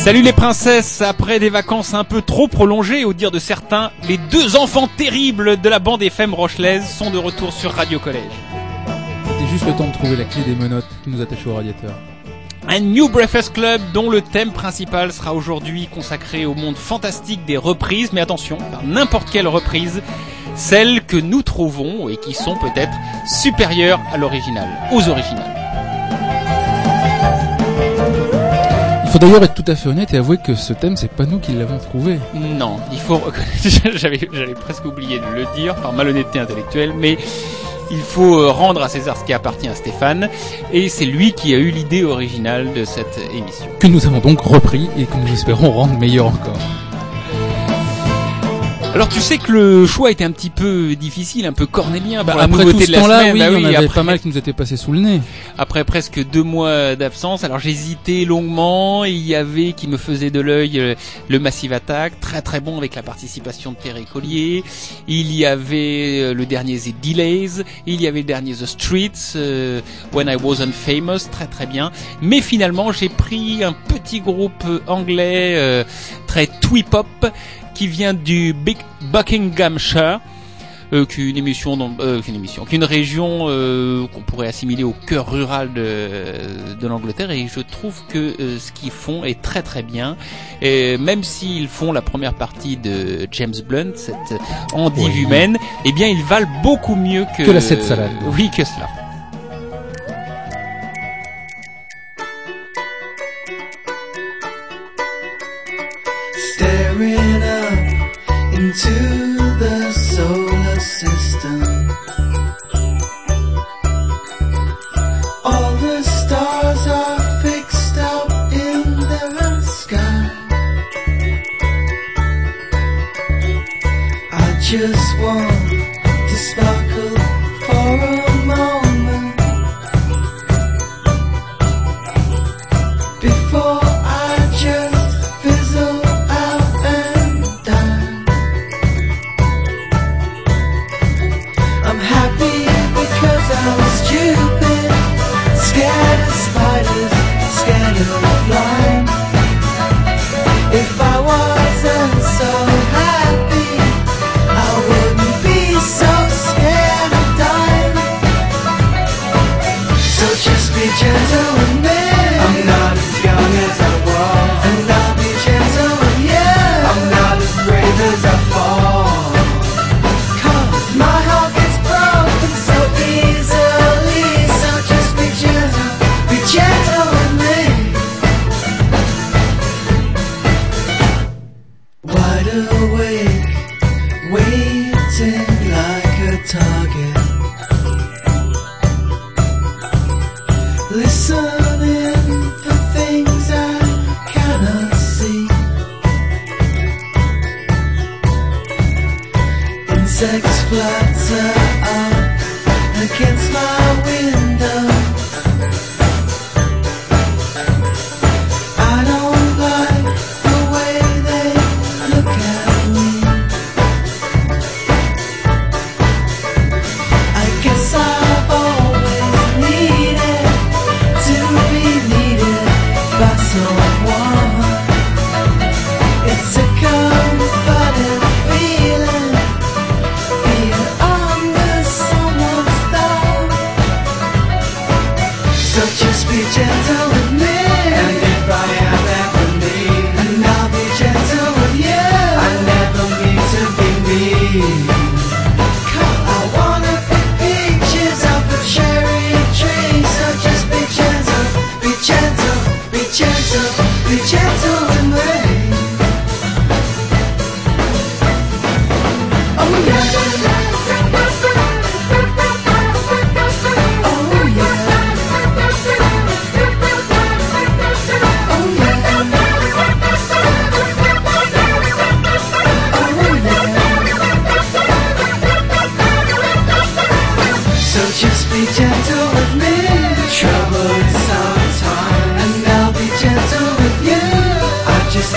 Salut les princesses, après des vacances un peu trop prolongées, au dire de certains, les deux enfants terribles de la bande FM rochelaise sont de retour sur Radio Collège. C'était juste le temps de trouver la clé des menottes qui nous attachait au radiateur. Un New Breakfast Club dont le thème principal sera aujourd'hui consacré au monde fantastique des reprises, mais attention, pas n'importe quelle reprise, celles que nous trouvons et qui sont peut-être supérieures à l'original, aux originales. Il faut d'ailleurs être tout à fait honnête et avouer que ce thème, c'est pas nous qui l'avons trouvé. Non, il faut reconnaître, j'avais presque oublié de le dire par malhonnêteté intellectuelle, mais il faut rendre à César ce qui appartient à Stéphane, et c'est lui qui a eu l'idée originale de cette émission. Que nous avons donc repris et que nous espérons rendre meilleur encore. Alors tu sais que le choix était un petit peu difficile, un peu cornélien pour la après nouveauté tout ce de la temps-là, semaine. oui, Bah on avait après, pas mal qui nous était passé sous le nez. Après presque 2 mois d'absence, alors j'hésitais longuement, et il y avait qui me faisait de l'œil le Massive Attack, très très bon avec la participation de Terry Collier. Il y avait le dernier The Delays, il y avait le dernier The Streets, When I Wasn't Famous, très très bien. Mais finalement, j'ai pris un petit groupe anglais très twee-pop qui vient du Buckinghamshire, qu'une région qu'on pourrait assimiler au cœur rural de l'Angleterre, et je trouve que ce qu'ils font est très très bien, et même s'ils font la première partie de James Blunt, cette endive humaine, eh bien ils valent beaucoup mieux que la cette salade. Oui, que cela. Staring up into the solar system, all the stars are fixed up in the sky. I just want to sparkle for a moment before I just fizzle out and die. I'm happy because I'm stupid, scared of spiders, scared of flying. If I wasn't so happy, I wouldn't be so scared of dying. So just be gentle with me. I'm not as young as I was, and I'll be gentle with you. I'm not as brave as I fall, 'cause my heart gets broken so easily. So just be gentle with me. Wide awake, waiting like a target, listening for things I cannot see. Insects flutter up against my window. I don't like the way they look at me. I guess I've always needed to be needed by someone. It's a comforting feeling, being under someone's thumb. So just be gentle with me, and if I am ever mean, and I'll be gentle with you. I never mean to be mean. I wanna pick peaches off a cherry tree. So just be gentle, be gentle, be gentle, be gentle with me. Oh yeah. Oh yeah. Oh yeah. So just be gentle with me. Trouble sometime, and I'll be gentle with you. I just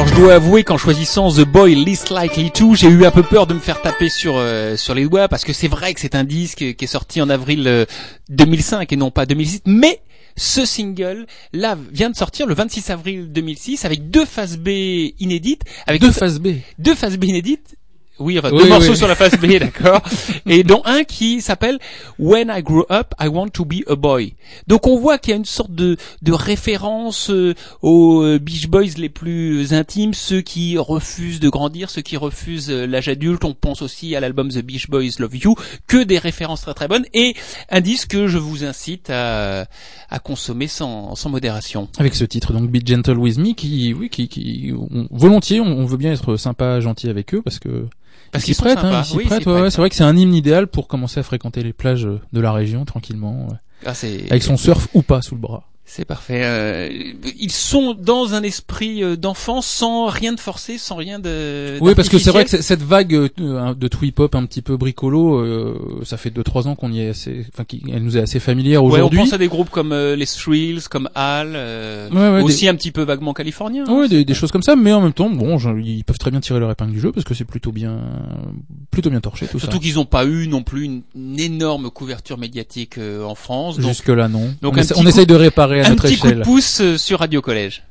Alors je dois avouer qu'en choisissant The Boy Least Likely To, j'ai eu un peu peur de me faire taper sur les doigts, parce que c'est vrai que c'est un disque qui est sorti en avril 2005 et non pas 2006, mais ce single là vient de sortir le 26 avril 2006 avec deux faces B inédites, avec Deux faces B. deux faces B inédites. Oui, enfin, Oui, deux morceaux oui. sur la face B, d'accord. Et dont un qui s'appelle When I Grow Up, I Want to Be a Boy. Donc on voit qu'il y a une sorte de référence aux Beach Boys les plus intimes, ceux qui refusent de grandir, ceux qui refusent l'âge adulte. On pense aussi à l'album The Beach Boys Love You, que des références très très bonnes, et un disque que je vous incite à consommer sans modération. Avec ce titre, donc Be Gentle With Me, volontiers, on veut bien être sympa, gentil avec eux, parce qu'ils Qu'ils sont prêtent, sympas. ils s'y Oui, prêtent, ils s'y ouais, prêtent. c'est vrai que c'est un hymne idéal pour commencer à fréquenter les plages de la région tranquillement, ouais. Ah, Avec son surf ou pas sous le bras. C'est parfait. Ils sont dans un esprit d'enfant, sans rien de forcé, sans rien de. Oui, parce que c'est vrai que d'artificiel. cette vague de twee-pop un petit peu bricolo, ça fait 2-3 ans qu'on y est assez, enfin, elle nous est assez familière Ouais, on aujourd'hui. pense à des groupes comme les Thrills, comme Hal, Ouais, aussi un petit peu vaguement californien. Ouais, des choses comme ça, mais en même temps, bon, ils peuvent très bien tirer leur épingle du jeu parce que c'est plutôt bien torché tout Surtout ça. qu'ils n'ont pas eu non plus une énorme couverture médiatique en France. Donc, Jusque là, non. donc On essaye de réparer à un notre petit coup de échelle. pouce sur Radio Collège.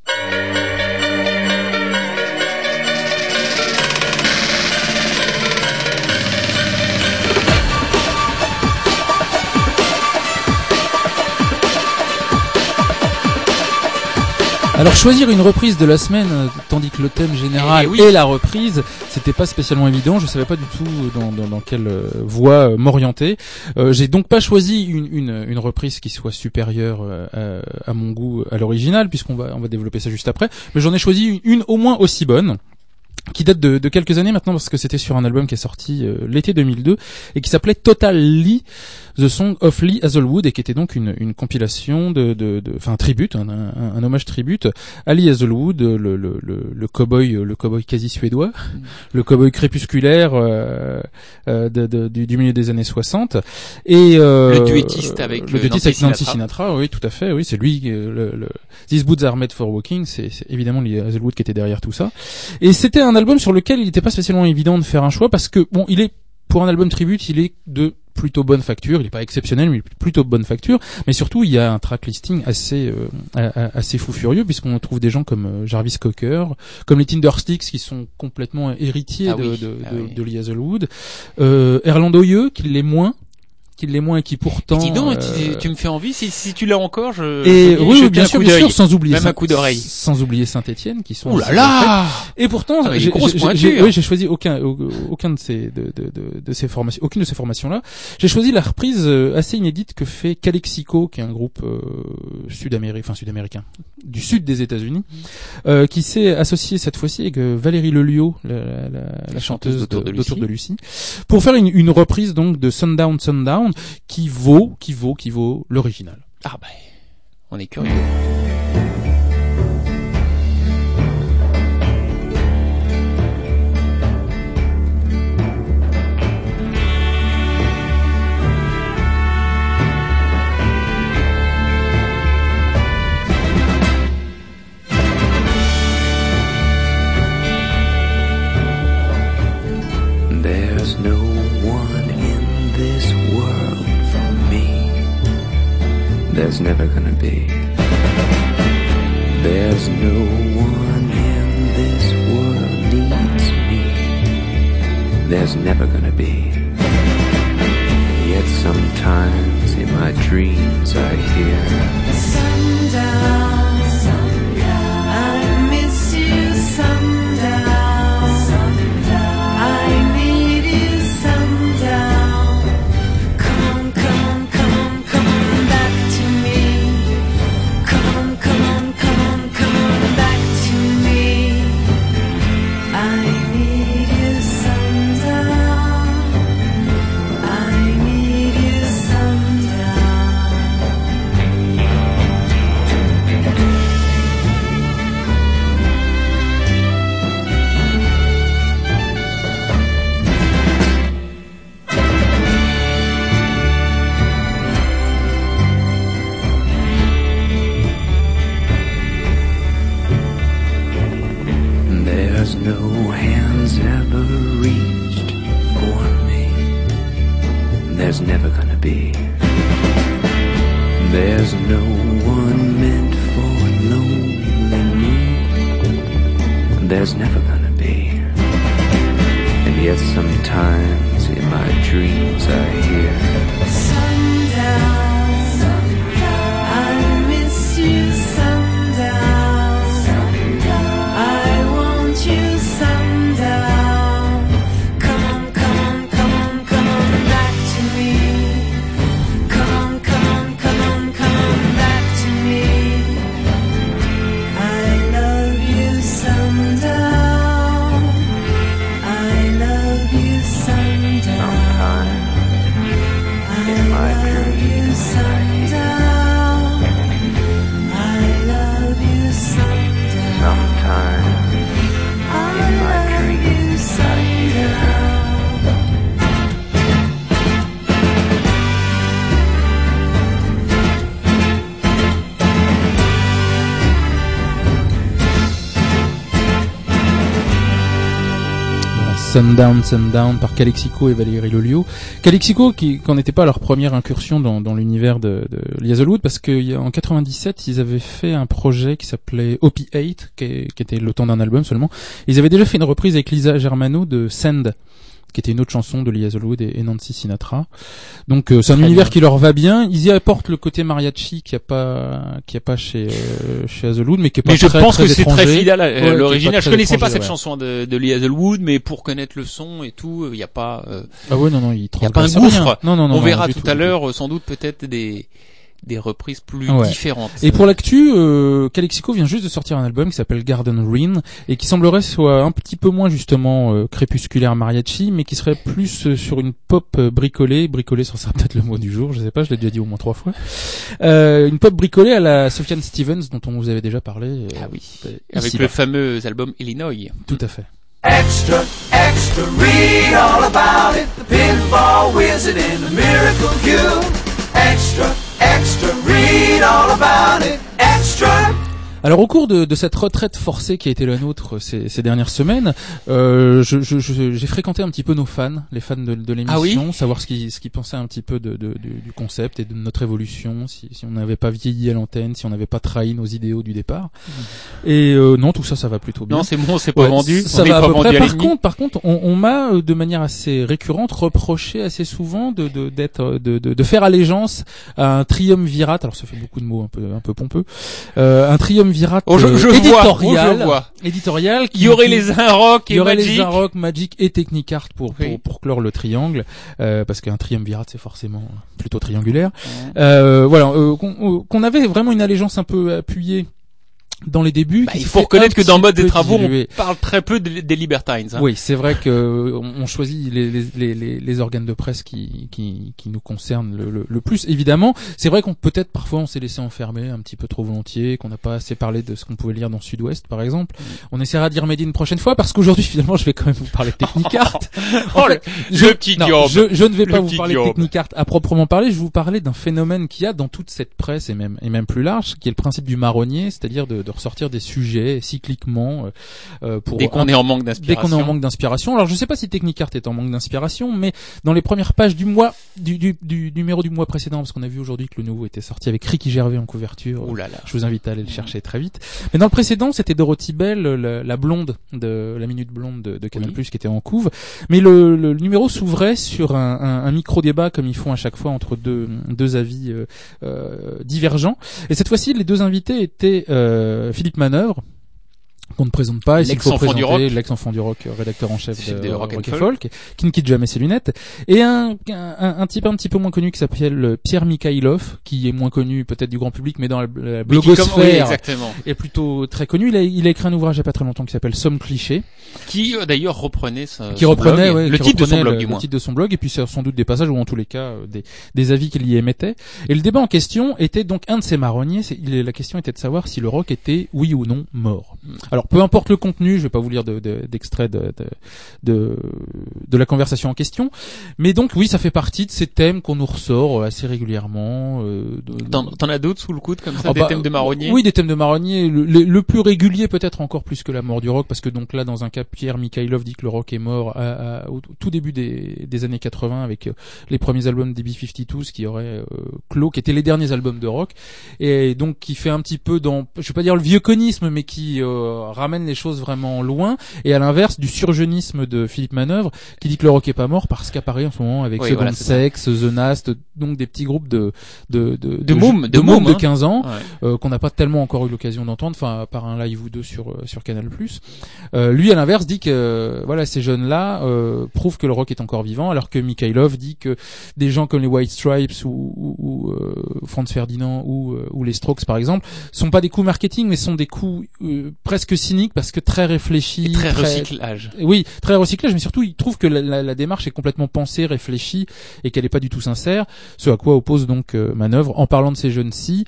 Alors choisir une reprise de la semaine, tandis que le thème général Eh oui. est la reprise, c'était pas spécialement évident. Je savais pas du tout dans quelle voie m'orienter. J'ai donc pas choisi une reprise qui soit supérieure à mon goût à l'original, puisqu'on va développer ça juste après. Mais j'en ai choisi une au moins aussi bonne, qui date de quelques années maintenant, parce que c'était sur un album qui est sorti l'été 2002 et qui s'appelait Total Lee, The Song of Lee Hazelwood, et qui était donc une compilation enfin un tribute, un hommage tribute à Lee Hazelwood, le cowboy quasi suédois, le cowboy crépusculaire du milieu des années 60, et Le duettiste avec le duettiste avec Nancy Sinatra. Sinatra, oui, tout à fait, oui, c'est lui, These Boots Are Made for Walking, c'est évidemment Lee Hazelwood qui était derrière tout ça. Et c'était un album sur lequel il n'était pas spécialement évident de faire un choix, parce que bon, pour un album tribute, il est de plutôt bonne facture, il est pas exceptionnel, mais plutôt bonne facture, mais surtout il y a un track listing assez fou furieux, puisqu'on trouve des gens comme Jarvis Cocker, comme les Tindersticks, qui sont complètement héritiers de Lee Hazelwood, Erland Oyeux, qui l'est moins et qui pourtant Dis donc, tu me fais envie. Si tu l'as encore, et je oui, jette bien un sûr, coup bien d'œil. sûr, sans oublier Même un coup d'oreille. sans oublier Saint-Étienne, qui sont Ouh là aussi là! et pourtant, Ah, mais une grosse pointure. j'ai choisi aucun de ces formations, aucune de ces formations-là. J'ai choisi la reprise assez inédite que fait Calexico, qui est un groupe sud-américain, du sud des États-Unis, qui s'est associé cette fois-ci avec Valérie Lelio, la chanteuse d'Autour de d'Autour de Lucie, pour faire une reprise donc de Sundown Sundown qui vaut l'original. Ah bah, on est curieux. There's no one in this world for me. There's never gonna be. There's no one in this world needs me. There's never gonna be. Yet sometimes in my dreams I hear Sundown, sundown, I miss you, sundown, sundown, I need you, sundown. Come on back to me. Come on back to me. I need you, sundown. I need you, sundown. ever reached for me. There's never gonna be. There's no one meant for lonely me. There's never gonna be. And yet sometimes in my dreams I hear Sundown, I miss you, sundown. I want you, sundown. Come on, come on, come on, come on back to me. Come on, come on, come on, come on back to me. I love you, sundown. I love you, sundown. sometime I in my love you, dreams sundown. I love you, sundown. sometime I in my love you, dreams I hear sundown. Sundown, Sundown par Calexico et Valérie Lolio. Calexico qui n'en était pas leur première incursion dans l'univers de Liazolwood, parce que en 97 ils avaient fait un projet qui s'appelait Opiate, qui était le temps d'un album seulement. Ils avaient déjà fait une reprise avec Lisa Germano de Send, qui était une autre chanson de Liazolwood et Nancy Sinatra. Donc c'est un Très univers bien. qui leur va bien. Ils y apportent le côté mariachi qu'il y a pas chez Hazelwood, mais qui est pas Mais je très, pense très que c'est étranger. très fidèle à Ouais, qui est l'original. pas Je très connaissais pas étranger, cette ouais. chanson de Lee Hazelwood, mais pour connaître le son et tout, il y a pas Ah ouais, non, il y a pas un transgresse rien. gouffre. Non, on verra du tout tout, à du l'heure sans doute peut-être des reprises plus Ouais. différentes. Et pour l'actu, Calexico vient juste de sortir un album qui s'appelle Garden Green et qui semblerait soit un petit peu moins justement crépusculaire mariachi, mais qui serait plus sur une pop bricolée. Bricolée, ça sera peut-être le mot du jour, je sais pas, je l'ai déjà dit au moins 3 fois. Une pop bricolée à la Sufjan Stevens dont on vous avait déjà parlé. Ah oui, ici, avec là. le fameux album Illinois. Tout à fait. Extra, extra, read all about it. The pinball wizard and the miracle cube. Extra, extra, read all about it. Extra. Alors au cours de cette retraite forcée qui a été la nôtre ces dernières semaines, j'ai fréquenté un petit peu nos fans, les fans de l'émission, savoir ce qu'ils pensaient un petit peu du concept et de notre évolution, si on n'avait pas vieilli à l'antenne, si on n'avait pas trahi nos idéaux du départ. Et non, tout ça va plutôt bien. Non, c'est bon, c'est pas Ouais, vendu. ça on est va à pas peu vendu près. à l'ennemi. Par contre, on m'a de manière assez récurrente reproché assez souvent de faire allégeance à un triumvirat. Alors ça fait beaucoup de mots un peu pompeux. Un triumvirat éditorial. Il y aurait les Inrock et Magic. les Inrock, Magic et Technicart pour clore le triangle, parce qu'un triumvirat c'est forcément plutôt triangulaire. Qu'on avait vraiment une allégeance un peu appuyée dans les débuts. Il faut reconnaître que dans Mode des Travaux, on parle très peu des Libertines. Hein. Oui, c'est vrai que on choisit les organes de presse qui nous concernent le plus. Évidemment, c'est vrai qu'on peut-être parfois on s'est laissé enfermer un petit peu trop volontiers, qu'on n'a pas assez parlé de ce qu'on pouvait lire dans Sud-Ouest, par exemple. On essaiera d'y remédier une prochaine fois, parce qu'aujourd'hui, finalement, je vais quand même vous parler de Technicart. Le petit job. Je ne vais pas vous parler de job. Technicart à proprement parler. Je vais vous parler d'un phénomène qu'il y a dans toute cette presse et même plus large, qui est le principe du marronnier, c'est-à-dire de ressortir des sujets cycliquement pour dès qu'on est en manque d'inspiration. Alors je sais pas si Technicart est en manque d'inspiration, mais dans les premières pages du mois du numéro du mois précédent, parce qu'on a vu aujourd'hui que le nouveau était sorti avec Ricky Gervais en couverture. Ouh là là. Je vous invite à aller le chercher très vite. Mais dans le précédent, c'était Dorothy Bell, la blonde de la minute blonde de Canal+, qui était en couve. Mais le numéro s'ouvrait sur un micro débat comme ils font à chaque fois entre deux avis divergents. Et cette fois-ci, les deux invités étaient Philippe Manœuvre, qu'on ne présente pas, et s'il faut présenter l'ex-enfant du rock, rédacteur en chef de Rock and Folk, qui ne quitte jamais ses lunettes, et un type un petit peu moins connu qui s'appelle Pierre Mikhailov, qui est moins connu peut-être du grand public, mais dans la blogosphère est plutôt très connu. Il a écrit un ouvrage il y a pas très longtemps qui s'appelle Somme cliché, qui d'ailleurs reprenait le titre de son blog, du moins. Le titre de son blog, et puis sans doute des passages ou en tous les cas des avis qu'il y émettait. Et le débat en question était donc un de ces marronniers. La question était de savoir si le rock était oui ou non mort. Alors peu importe le contenu, je vais pas vous lire d'extrait de la conversation en question, mais donc oui, ça fait partie de ces thèmes qu'on nous ressort assez régulièrement. T'en as d'autres sous le coude comme ça, des thèmes de marronnier? Oui, des thèmes de marronnier. Le plus régulier peut-être encore plus que la mort du rock, parce que donc là dans un cas, Pierre Mikhailov dit que le rock est mort au tout début des années 80 avec les premiers albums des B-52s qui auraient clos, qui étaient les derniers albums de rock, et donc qui fait un petit peu dans, je vais pas dire le vieux conisme, mais qui ramène les choses vraiment loin, et à l'inverse du surjeunisme de Philippe Manœuvre qui dit que le rock est pas mort parce qu'apparaît en ce moment avec Second Sex, The Nast, donc des petits groupes de mômes de 15 ans qu'on n'a pas tellement encore eu l'occasion d'entendre, enfin par un live ou deux sur Canal+. Lui à l'inverse dit que voilà, ces jeunes-là prouvent que le rock est encore vivant, alors que Mikhailov dit que des gens comme les White Stripes ou Franz Ferdinand ou les Strokes par exemple sont pas des coups marketing, mais sont des coups presque cyniques parce que très réfléchis, très recyclage. Oui, très recyclage, mais surtout il trouve que la démarche est complètement pensée, réfléchie et qu'elle est pas du tout sincère. Ce à quoi oppose donc Manœuvre en parlant de ces jeunes-ci.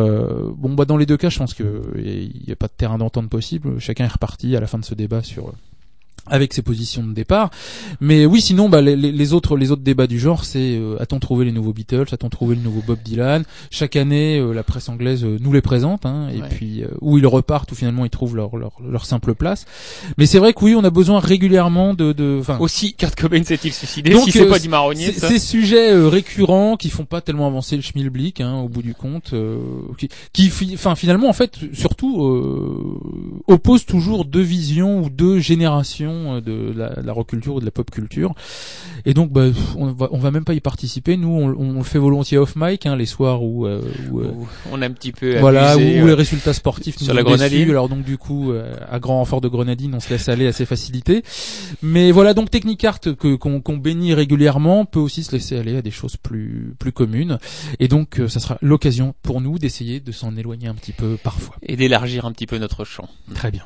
Dans les deux cas, je pense que il y a pas de terrain d'entente possible. Chacun est reparti à la fin de ce débat avec ses positions de départ. Mais oui, sinon les autres débats du genre, c'est a-t-on trouvé les nouveaux Beatles, a-t-on trouvé le nouveau Bob Dylan. Chaque année la presse anglaise nous les présente et puis où ils repartent, où finalement ils trouvent leur simple place. Mais c'est vrai que oui, on a besoin régulièrement aussi Kurt Cobain s'est-il suicidé, donc, si c'est pas du marronnier, ça. Ces sujets récurrents qui font pas tellement avancer le schmilblick au bout du compte, qui finalement en fait surtout opposent toujours deux visions ou deux générations de la rock culture ou de la pop culture, et donc on va même pas y participer. Nous on le fait volontiers off mic, les soirs où on a un petit peu abusé, où les résultats sportifs sur la grenadine. Alors donc du coup à grand renfort de grenadine on se laisse aller à ses facilités, mais voilà, donc Technicart qu'on bénit régulièrement peut aussi se laisser aller à des choses plus communes, et donc ça sera l'occasion pour nous d'essayer de s'en éloigner un petit peu parfois et d'élargir un petit peu notre champ. Très bien.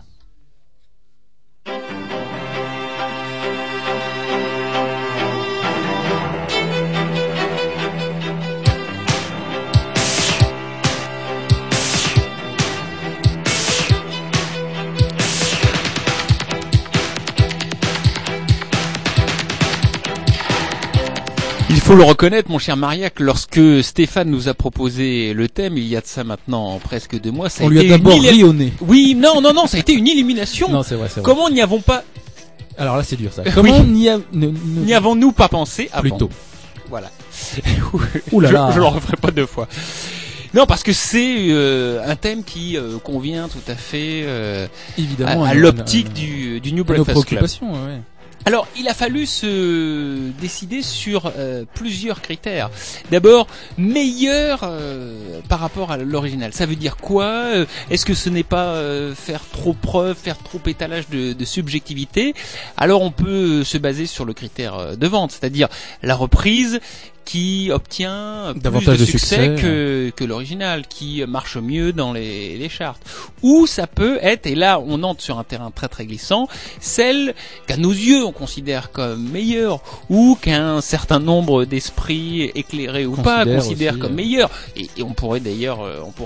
Il faut le reconnaître, mon cher Mariac, lorsque Stéphane nous a proposé le thème, il y a de ça maintenant presque 2 mois, ça a été lui a d'abord ri au nez. Oui, non, ça a été une élimination. Non, c'est vrai. Comment n'y avons pas... Alors là, c'est dur, ça. Comment n'y avons-nous pas pensé avant? Plutôt. Voilà. Ouh là là. Je le referai pas 2 fois. Non, parce que c'est un thème qui convient tout à fait évidemment à l'optique du New Breakfast Club. Ouais. Alors, il a fallu se décider sur plusieurs critères. D'abord, meilleur par rapport à l'original. Ça veut dire quoi? Est-ce que ce n'est pas faire trop preuve, faire trop étalage de subjectivité? Alors, on peut se baser sur le critère de vente, c'est-à-dire la reprise qui obtient davantage plus de succès que l'original, qui marche mieux dans les charts. Ou ça peut être, et là on entre sur un terrain très très glissant, celle qu'à nos yeux on considère comme meilleure, ou qu'un certain nombre d'esprits éclairés ou pas considèrent aussi, comme meilleure. Et on pourra d'ailleurs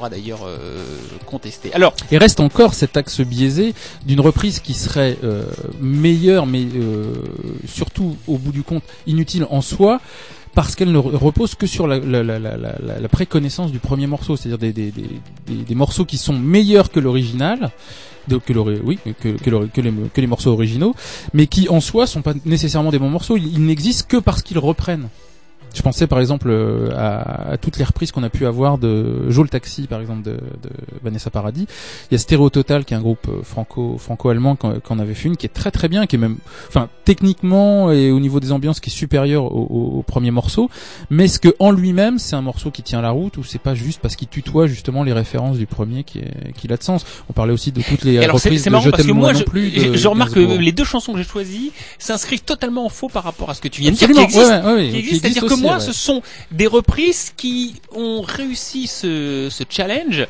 contester. Alors, et reste encore cet axe biaisé d'une reprise qui serait meilleure, mais surtout au bout du compte inutile en soi, parce qu'elle ne repose que sur la préconnaissance du premier morceau, c'est-à-dire des morceaux qui sont meilleurs que l'original, que les morceaux originaux, mais qui en soi sont pas nécessairement des bons morceaux. Ils n'existent que parce qu'ils reprennent. Je pensais par exemple à toutes les reprises qu'on a pu avoir de Joe le Taxi, par exemple de Vanessa Paradis. Il y a Stéréo Total qui est un groupe franco-allemand qu'on avait fait une qui est très très bien, qui est même, enfin techniquement et au niveau des ambiances qui est supérieur au premier morceau. Mais est-ce que en lui-même c'est un morceau qui tient la route, ou c'est pas juste parce qu'il tutoie justement les références du premier qui a de sens? On parlait aussi de toutes les reprises de Je t'aime moi non plus. Je remarque que les 2 chansons que j'ai choisies s'inscrivent totalement en faux par rapport à ce que tu viens de dire, qui existe. C'est-à-dire que moi, ce sont des reprises qui ont réussi ce challenge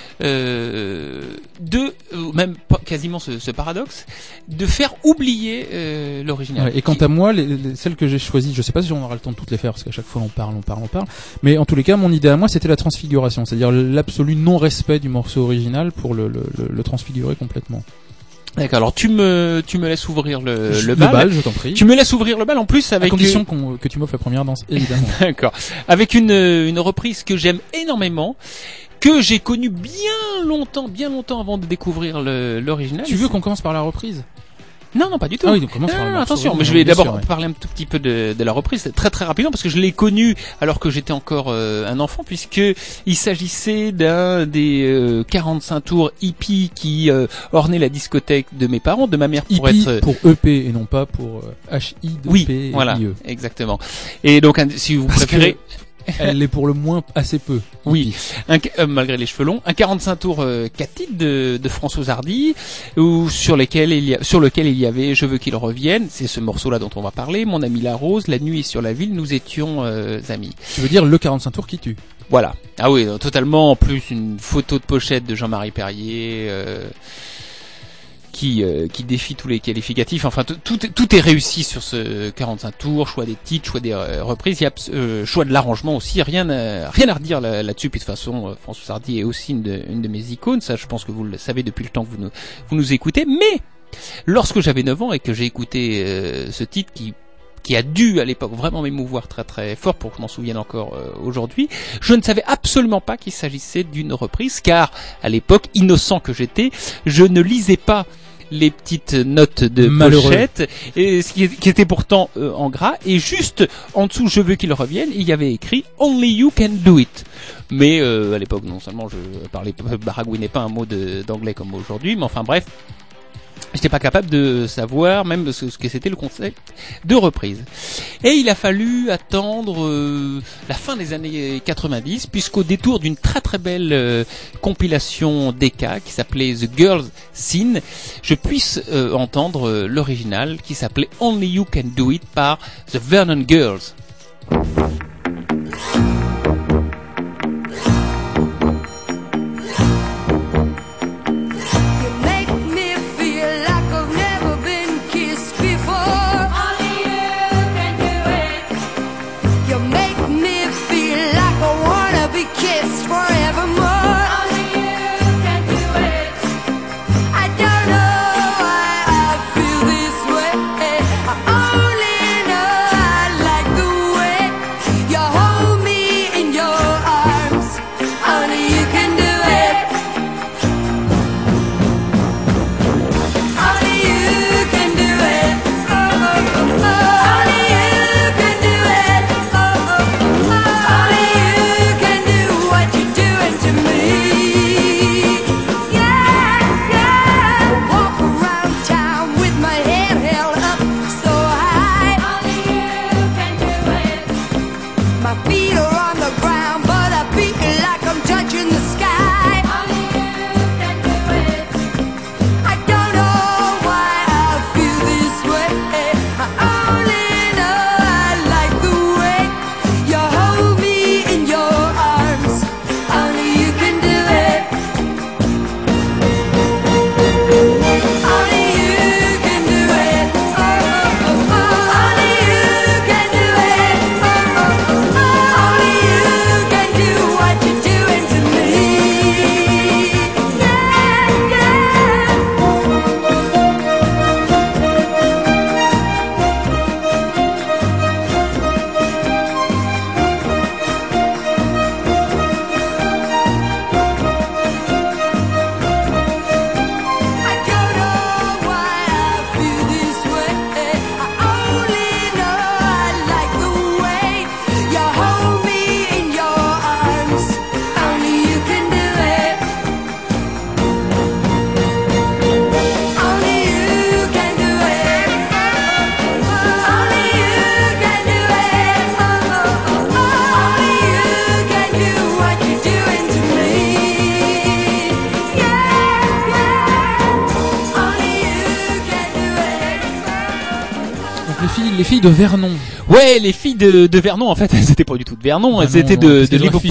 même quasiment ce paradoxe de faire oublier l'original. Et quant à moi, celles que j'ai choisies, je sais pas si on aura le temps de toutes les faire parce qu'à chaque fois on parle, mais en tous les cas, mon idée à moi, c'était la transfiguration, c'est-à-dire l'absolu non-respect du morceau original pour le transfigurer complètement. D'accord. Alors tu me laisses ouvrir le bal, bal. je t'en prie. Tu me laisses ouvrir le bal en plus À avec condition que tu m'offres la première danse, évidemment. D'accord. Avec une reprise que j'aime énormément, que j'ai connue bien longtemps avant de découvrir l'original. Tu veux qu'on commence par la reprise? Non, pas du tout. Ah oui, donc commence par le Non, morceau, attention, oui, mais je vais bien d'abord sûr, ouais. parler un tout petit peu de la reprise très très rapidement parce que je l'ai connue alors que j'étais encore un enfant, puisque il s'agissait d'un des 45 tours hippie qui ornait la discothèque de mes parents, de ma mère pour Hippie être pour EP et non pas pour HI2P. oui, voilà, IE. exactement. Et donc si vous Parce préférez Elle l'est pour le moins assez peu. Oui, malgré les cheveux longs, un 45 tours 4 titres de François Hardy, sur lequel il y avait Je veux qu'il revienne, c'est ce morceau-là dont on va parler, Mon ami la rose, La nuit sur la ville, Nous étions amis. Tu veux dire le 45 tours qui tue. Voilà. Ah oui, totalement. En plus, une photo de pochette de Jean-Marie Perrier qui défie tous les qualificatifs. Enfin, tout est réussi sur ce 45 tours. Choix des titres, choix des reprises, il y a choix de l'arrangement aussi. Rien à redire là-dessus. Puis de toute façon, François Hardy est aussi une de mes icônes. Ça, je pense que vous le savez depuis le temps que vous nous écoutez. Mais lorsque j'avais 9 ans et que j'ai écouté ce titre qui a dû à l'époque vraiment m'émouvoir très très fort pour que je m'en souvienne encore aujourd'hui, je ne savais absolument pas qu'il s'agissait d'une reprise, car à l'époque, innocent que j'étais, je ne lisais pas les petites notes de pochette, et ce qui était pourtant en gras, et juste en dessous Je veux qu'il revienne, il y avait écrit Only You Can Do It. Mais à l'époque, non seulement je baragouinais pas un mot d'anglais comme aujourd'hui, mais enfin bref, j'étais pas capable de savoir même ce que c'était le concept de reprise. Et il a fallu attendre la fin des années 90, puisqu'au détour d'une très très belle compilation DK qui s'appelait The Girls Scene, je puisse entendre l'original qui s'appelait Only You Can Do It par The Vernon Girls. Les filles de Vernon. Ouais, les filles de Vernon, en fait, elles étaient pas du tout de Vernon, elles étaient de Liverpool.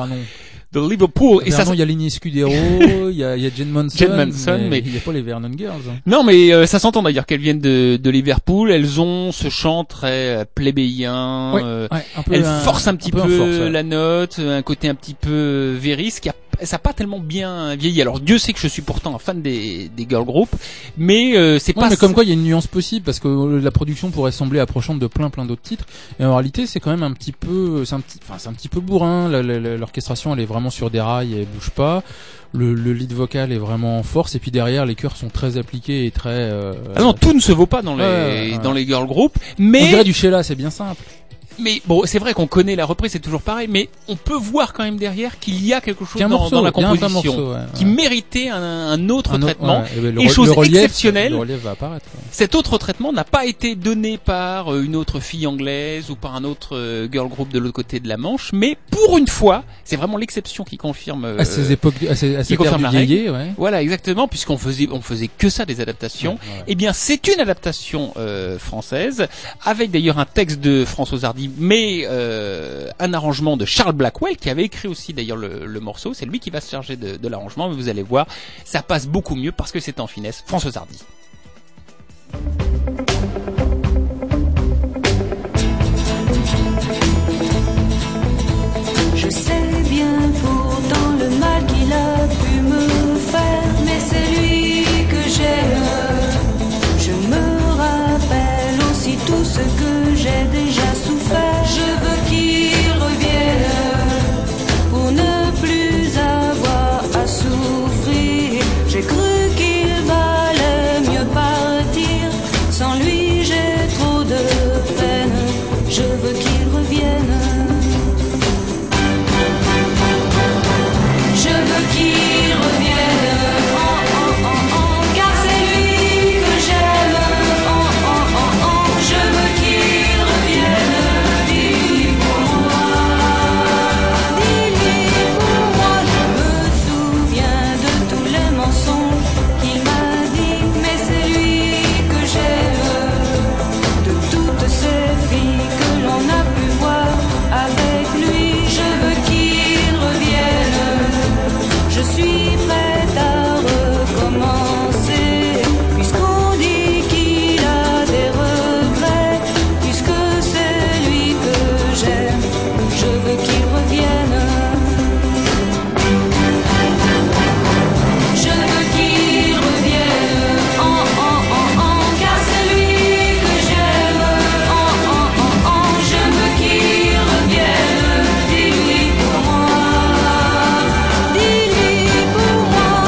De Liverpool. Et Vernon, il y a Lenny Scudero, il y a Jane Manson, mais il y a pas les Vernon Girls. Hein. Non, mais ça s'entend d'ailleurs qu'elles viennent de Liverpool. Elles ont ce chant très plébéien. Ouais, un peu elles forcent un petit peu la la note, un côté un petit peu Véris, qui a ça a pas tellement bien vieilli. Alors Dieu sait que je suis pourtant un fan des girl group, mais c'est pas. Mais comme quoi il y a une nuance possible parce que la production pourrait sembler approchante de plein d'autres titres et en réalité c'est quand même un petit peu c'est un petit peu bourrin. L'orchestration elle est vraiment sur des rails et elle bouge pas. Le lead vocal est vraiment en force et puis derrière les chœurs sont très appliqués et très Ah non, tout ne se vaut pas dans les girl group, mais on dirait du Sheila, c'est bien simple. Mais bon, c'est vrai qu'on connaît la reprise, c'est toujours pareil, mais on peut voir quand même derrière qu'il y a quelque chose dans la composition qui méritait un autre traitement. Et chose exceptionnelle, le relief va apparaître. Cet autre traitement n'a pas été donné par une autre fille anglaise ou par un autre girl group de l'autre côté de la Manche, mais pour une fois, c'est vraiment l'exception qui confirme à ces époques, à cette ère du vieillet, ouais. Voilà, exactement, puisqu'on faisait que ça des adaptations. Ouais. Eh bien, c'est une adaptation française avec d'ailleurs un texte de Françoise Hardy, mais un arrangement de Charles Blackwell qui avait écrit aussi d'ailleurs le morceau. C'est lui qui va se charger de l'arrangement, mais vous allez voir, ça passe beaucoup mieux parce que c'est en finesse. Françoise Hardy. Je sais bien pourtant le mal qu'il a pu me faire, mais c'est lui que j'aime. Je me rappelle aussi tout ce que j'ai déjà souffert. Je veux qu'il revienne pour ne plus avoir à souffrir. J'ai cru qu'il valait mieux partir. Sans lui j'ai trop de peine. Je veux qu'il revienne. Je veux qu'il revienne. Car c'est lui que j'aime. Je veux qu'il revienne. Dis-lui pour moi. Dis-lui pour moi. Je me souviens de tous les mensonges qu'il m'a dit, mais c'est lui que j'aime. De toutes ces filles que l'on a pu voir avec lui, je veux qu'il revienne. Je suis prête à recommencer, puisqu'on dit qu'il a des regrets, puisque c'est lui que j'aime, je veux qu'il revienne. Je veux qu'il revienne, car c'est lui que j'aime, je veux qu'il revienne, dis-lui pour moi, dis-lui pour moi.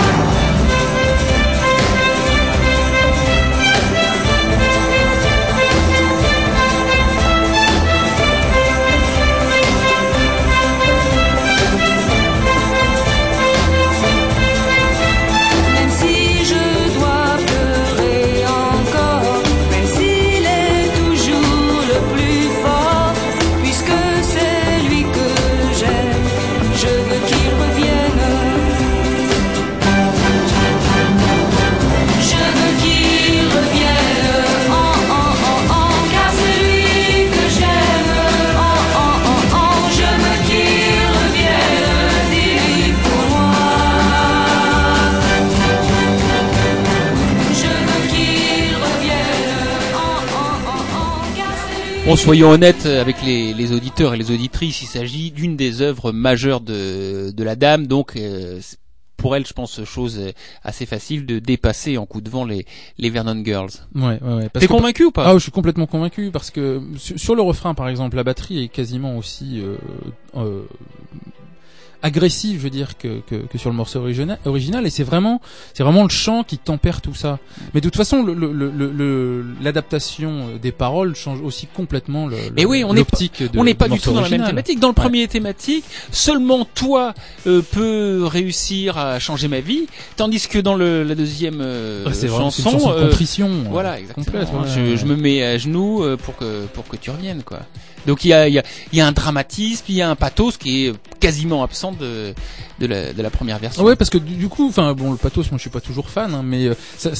Même si je dois pleurer encore, même s'il est toujours le plus fort, puisque c'est lui que j'aime, je veux qu'il revienne. Je veux qu'il revienne, car c'est lui que j'aime, je veux qu'il revienne, dis-lui pour moi. Je veux qu'il revienne, car c'est lui. Bon, soyons honnêtes avec les auditeurs et les auditrices, il s'agit d'une des œuvres majeures de la dame, donc pour elle, je pense, chose assez facile de dépasser en coup de vent les Vernon Girls. Ouais. T'es convaincu ou pas? Ah, je suis complètement convaincu parce que sur le refrain, par exemple, la batterie est quasiment aussi agressive, je veux dire, que sur le morceau original, et c'est vraiment le chant qui tempère tout ça. Mais de toute façon, l'adaptation des paroles change aussi complètement Et oui, on n'est pas du tout dans la même thématique. Dans le premier thématique, seulement toi peux réussir à changer ma vie, tandis que dans la deuxième c'est chanson, c'est une chanson de contrition. voilà, exactement. Complète, ouais. Je me mets à genoux pour que tu reviennes, quoi. Donc il y a un dramatisme, il y a un pathos qui est quasiment absent de la première version. Ouais, parce que du coup, enfin bon, le pathos, moi je suis pas toujours fan, hein, mais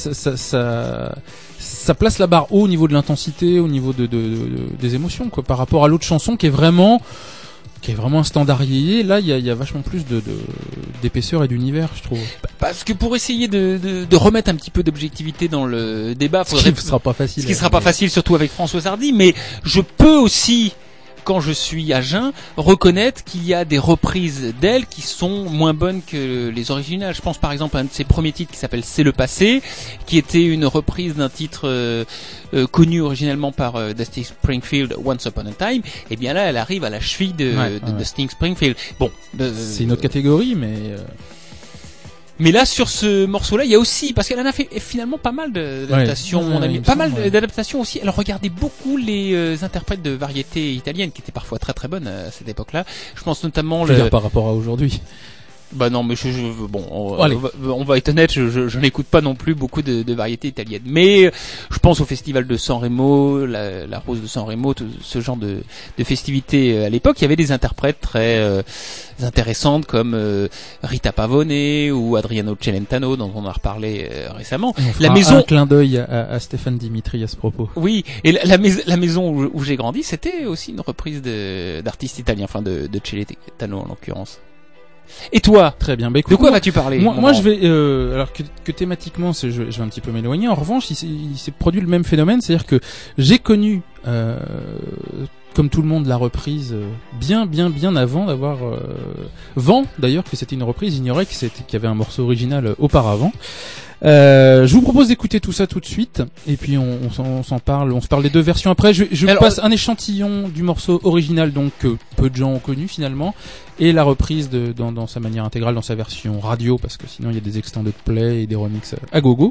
ça place la barre haut au niveau de l'intensité, au niveau des émotions, quoi, par rapport à l'autre chanson qui est vraiment un standard yéyé. Là, il y a vachement plus d'épaisseur et d'univers, je trouve. Parce que pour essayer de remettre un petit peu d'objectivité dans le débat, Ce qui sera pas facile. Surtout avec Françoise Hardy, mais je peux aussi quand je suis à jeun, reconnaître qu'il y a des reprises d'elle qui sont moins bonnes que les originales. Je pense par exemple à un de ses premiers titres qui s'appelle C'est le passé, qui était une reprise d'un titre connu originellement par Dusty Springfield, Once Upon a Time. Et bien là, elle arrive à la cheville de Dusty Springfield. Bon, c'est une autre catégorie, mais là, sur ce morceau-là, il y a aussi, parce qu'elle en a fait finalement pas mal d'adaptations, on a mis pas mal d'adaptations aussi. Elle regardait beaucoup les interprètes de variété italienne, qui étaient parfois très très bonnes à cette époque-là. Je pense notamment par rapport à aujourd'hui. Bah non, mais on va être honnête, je n'écoute pas non plus beaucoup de variétés italiennes. Mais je pense au festival de San Remo, la Rose de San Remo, tout ce genre de festivités à l'époque. Il y avait des interprètes très intéressantes comme Rita Pavone ou Adriano Celentano, dont on a reparlé récemment. La maison, un clin d'œil à Stéphane Dimitri à ce propos. Oui, et la maison où j'ai grandi, c'était aussi une reprise d'artistes italiens, enfin de Celentano en l'occurrence. Et toi, très bien. Bah, écoute, de quoi vas-tu parler? Moi, je vais alors que thématiquement, je vais un petit peu m'éloigner. En revanche, il s'est produit le même phénomène, c'est-à-dire que j'ai connu, comme tout le monde, la reprise bien avant d'avoir Vent. D'ailleurs, que c'était une reprise, j'ignorais qu'il y avait un morceau original auparavant. Je vous propose d'écouter tout ça tout de suite, et puis on s'en parle. On se parle des deux versions après. Je passe un échantillon du morceau original, donc que peu de gens ont connu finalement, et la reprise dans sa manière intégrale, dans sa version radio, parce que sinon il y a des extended play et des remixes à gogo.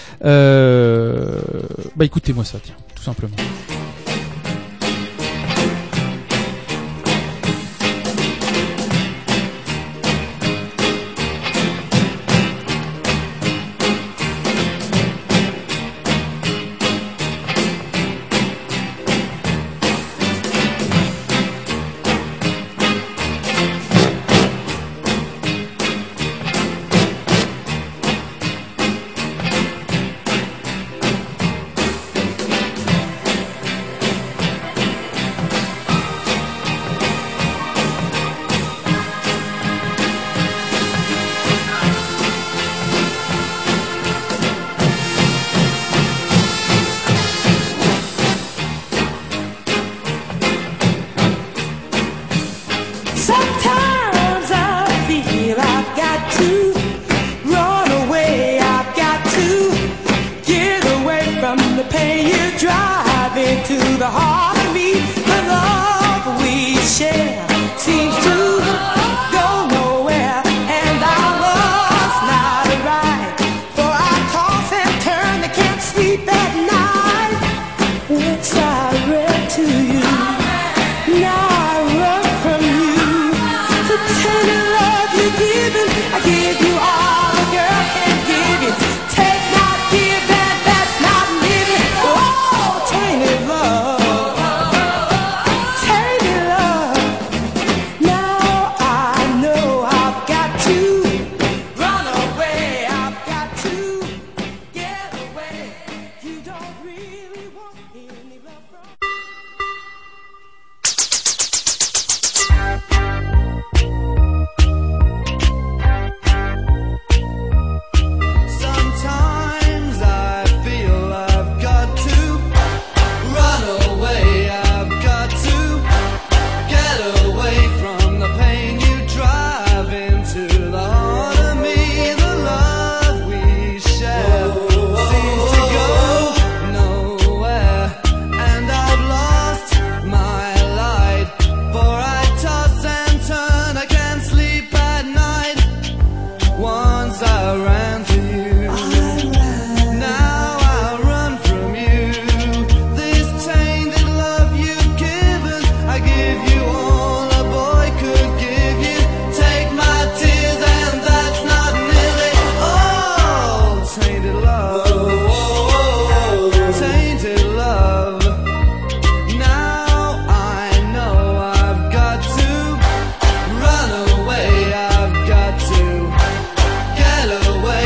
Bah écoutez-moi ça, tiens, tout simplement. Get away.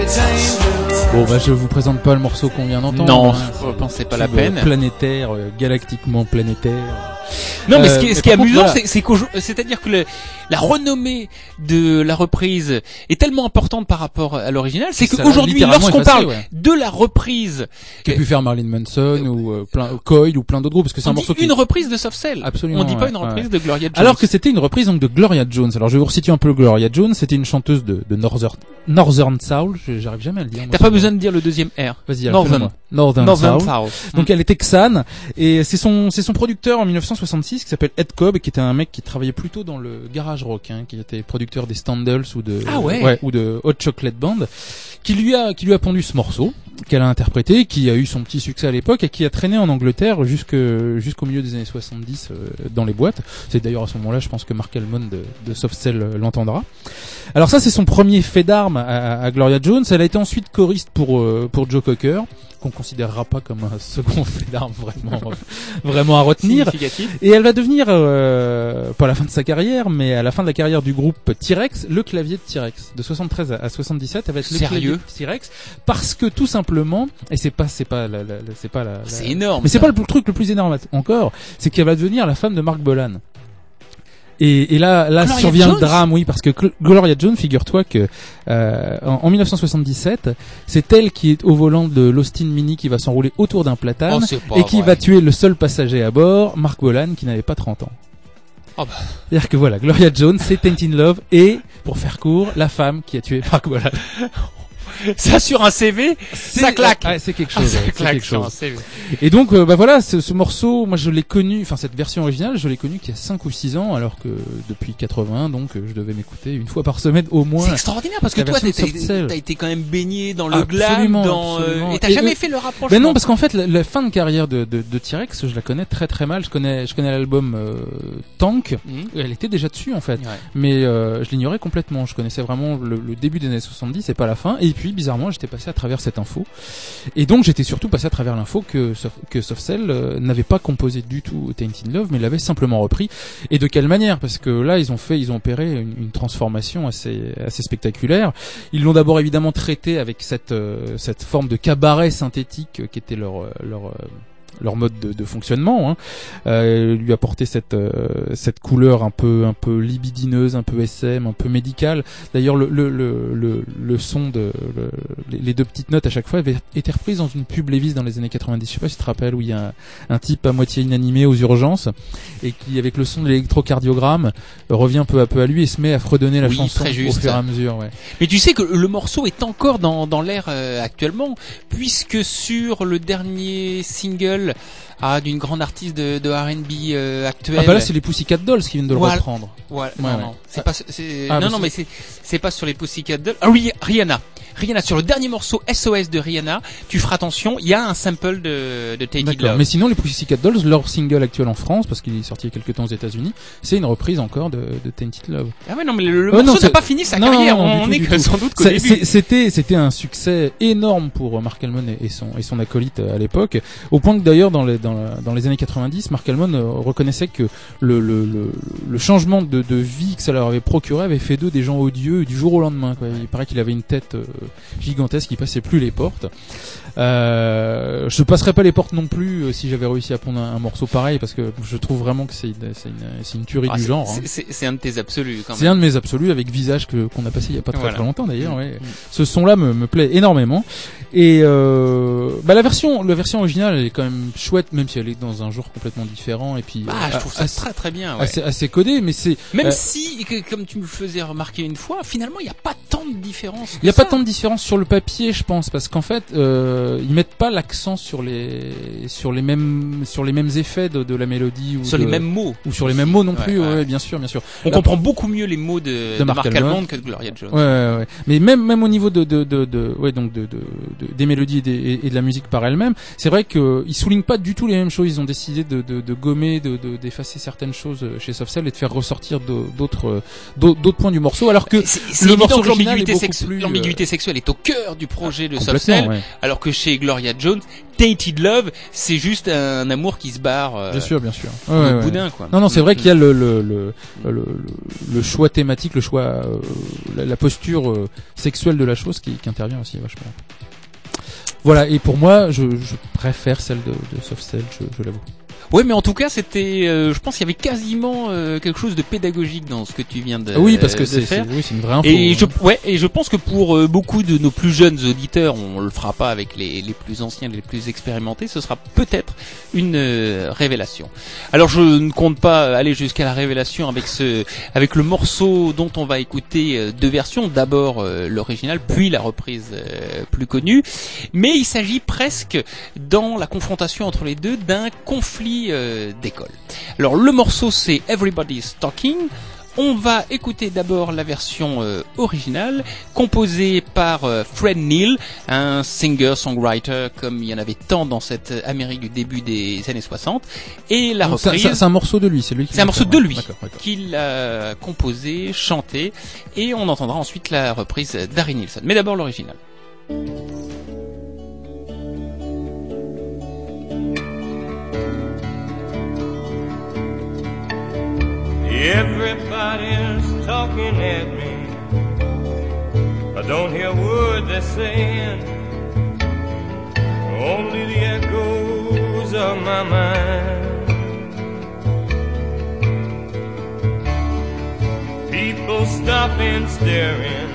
Bon, bah, je vous présente pas le morceau qu'on vient d'entendre. Non, hein, je pense que c'est pas la tube peine. Planétaire, galactiquement planétaire. Non, mais ce qui est par contre, amusant, voilà. c'est-à-dire que la renommée de la reprise est tellement importante par rapport à l'original, c'est Ça l'a qu'aujourd'hui, littéralement lorsqu'on effacé, parle ouais. de la reprise, Qu'a pu faire Marilyn Manson ou Coil ou plein d'autres groupes, parce que c'est on un dit morceau qui... une reprise de Soft Cell. Absolument, On dit pas ouais, une reprise ouais. de Gloria Jones. Alors que c'était une reprise donc de Gloria Jones. Alors je vais vous resituer un peu Gloria Jones. C'était une chanteuse de Northern Soul. J'arrive jamais à le dire. T'as pas besoin de dire le deuxième R. Vas-y, Northern. Northern Soul. Soul. Donc elle est texane et c'est son producteur en 1966 qui s'appelle Ed Cobb, qui était un mec qui travaillait plutôt dans le garage rock, hein, qui était producteur des Standells ou de ou de Hot Chocolate Band, qui lui a pondu ce morceau qu'elle a interprété, qui a eu son petit succès à l'époque et qui a traîné en Angleterre jusqu'au milieu des années 70 dans les boîtes. C'est d'ailleurs à ce moment-là, je pense que Mark Almond de Soft Cell l'entendra. Alors ça, c'est son premier fait d'armes à Gloria Jones. Elle a été ensuite choriste pour Joe Cocker, qu'on considérera pas comme un second fait d'armes vraiment à retenir. Significatif. Et elle va devenir, pas à la fin de sa carrière, mais à la fin de la carrière du groupe T-Rex, le clavier de T-Rex. De 73 à 77, elle va être le clavier de T-Rex, parce que tout simplement, et c'est énorme. mais c'est ça. pas le truc le plus énorme encore, c'est qu'elle va devenir la femme de Mark Bolan. Et là Gloria survient Jones le drame, oui, parce que Gloria Jones, figure-toi que en 1977, c'est elle qui est au volant de l'Austin Mini qui va s'enrouler autour d'un platane Oh, c'est pas et qui vrai. va tuer le seul passager à bord, Mark Bolan, qui n'avait pas 30 ans. Oh bah. C'est-à-dire que voilà, Gloria Jones, c'est Tainted Love et, pour faire court, la femme qui a tué Mark Bolan. Ça sur un CV, ça claque. Ouais, c'est quelque Ah, chose. ça ouais, c'est claque quelque sur chose. un CV. Et donc, bah voilà, ce morceau, moi je l'ai connu, enfin cette version originale, je l'ai connu qu'il y a 5 ou 6 ans, alors que depuis 80, donc je devais m'écouter une fois par semaine au moins. C'est extraordinaire parce que la toi, version Soft Cell. t'as été quand même baigné dans le Absolument, glam, absolument. et t'as Et jamais eux- fait le rapprochement. Ben non, parce qu'en fait, la fin de carrière de T-Rex, je la connais très très mal. Je connais l'album Tank. Mhm. Elle était déjà dessus en fait, Ouais. mais je l'ignorais complètement. Je connaissais vraiment le début des années 70 et pas la fin. Et puis bizarrement, j'étais passé à travers cette info. Et donc j'étais surtout passé à travers l'info que Soft Cell n'avait pas composé du tout Tainted Love, mais l'avait simplement repris. Et de quelle manière? Parce que là, ils ont opéré une transformation assez spectaculaire. Ils l'ont d'abord évidemment traité avec cette forme de cabaret synthétique qui était leur mode de fonctionnement, hein. Lui apporter cette couleur un peu libidineuse, un peu SM, un peu médicale. D'ailleurs le son les deux petites notes à chaque fois avaient été reprises dans une pub Levi's dans les années 90. Je sais pas si tu te rappelles, où il y a un type à moitié inanimé aux urgences et qui, avec le son de l'électrocardiogramme, revient peu à peu à lui et se met à fredonner la Oui, chanson très au juste. fur et à mesure, ouais. Mais tu sais que le morceau est encore dans l'air actuellement, puisque sur le dernier single d'une grande artiste de R&B actuelle. Ah bah là c'est les Pussycat Dolls qui viennent de le Voilà. reprendre. Ouais, Ouais. non, c'est pas, c'est, Ah, non, bah non, mais c'est pas sur les Pussycat Dolls. Ah oui, Rihanna, sur le dernier morceau SOS de Rihanna, tu feras attention, il y a un sample de Tainted D'accord. Love. Mais sinon, les Pussycat Dolls, leur single actuel en France, parce qu'il est sorti il y a quelques temps aux États-Unis, c'est une reprise encore de Tainted Love. Ah ouais, non, mais le Oh, non, morceau c'est- n'a pas fini sa non, carrière, non, on du est tout, que du tout. sans doute qu'au début. C'était un succès énorme pour Mark Almond et son acolyte à l'époque, au point que d'ailleurs dans les années 90, Mark Almond reconnaissait que le changement de vie que ça leur avait procuré avait fait d'eux des gens odieux du jour au lendemain, quoi. Il paraît qu'il avait une tête gigantesque, il passait plus les portes. Je passerais pas les portes non plus si j'avais réussi à pondre un morceau pareil, parce que je trouve vraiment que c'est une tuerie Ah, du c'est- genre, hein. c'est un de tes absolus, quand C'est même. un de mes absolus, avec Visage qu'on a passé il y a pas très Voilà. très longtemps d'ailleurs, ouais. Mm. Ce son-là me plaît énormément. Et la version originale elle est quand même chouette, même si elle est dans un genre complètement différent et puis Je trouve ça très très bien, ouais. assez codé, mais c'est Même si, comme tu me le faisais remarquer une fois, finalement, il n'y a pas tant de différence. il y a pas tant de différence sur le papier, je pense, parce qu'en fait ils mettent pas l'accent sur les mêmes effets de la mélodie ou sur les mêmes mots. ou sur les mêmes mots non Ouais, plus, ouais. ouais, bien sûr. On Là- comprend beaucoup mieux les mots de Mark Mark Almond Almond que de Gloria Jones. Ouais. Mais même au niveau des mélodies et de la musique par elle-même, c'est vrai que ils soulignent pas du tout les mêmes choses. Ils ont décidé de gommer, d'effacer certaines choses chez Soft Cell et de faire ressortir d'autres points du morceau, alors que C'est le évident morceau que original l'ambiguïté est beaucoup plus, l'ambiguïté sexuelle est au cœur du projet de Complètement, Soft Cell, ouais. alors que chez Gloria Jones, Tainted Love, c'est juste un amour qui se barre Bien sûr. Ouais, comme ouais, un ouais. boudin, quoi. Non, c'est vrai qu'il y a le choix thématique, le choix, la posture sexuelle de la chose qui intervient aussi vachement. Voilà, et pour moi, je préfère celle de Soft Cell, je l'avoue. Ouais, mais en tout cas, c'était, je pense qu'il y avait quasiment quelque chose de pédagogique dans ce que tu viens de Oui, parce que de c'est faire. une vraie info. Et je pense que pour beaucoup de nos plus jeunes auditeurs, on le fera pas avec les plus anciens, les plus expérimentés, ce sera peut-être une révélation. Alors je ne compte pas aller jusqu'à la révélation avec le morceau dont on va écouter deux versions, d'abord l'original, puis la reprise plus connue, mais il s'agit presque dans la confrontation entre les deux d'un conflit d'école. Alors le morceau c'est Everybody's Talking. On va écouter d'abord la version originale, composée par Fred Neil, un singer-songwriter comme il y en avait tant dans cette Amérique du début des années 60. Et la reprise... C'est un morceau de lui, c'est lui qui C'est un morceau de lui D'accord. qu'il a composé, chanté, et on entendra ensuite la reprise d'Harry Nilsson. Mais d'abord l'original. Everybody's talking at me. I don't hear a word they're saying, only the echoes of my mind. People stopping, staring.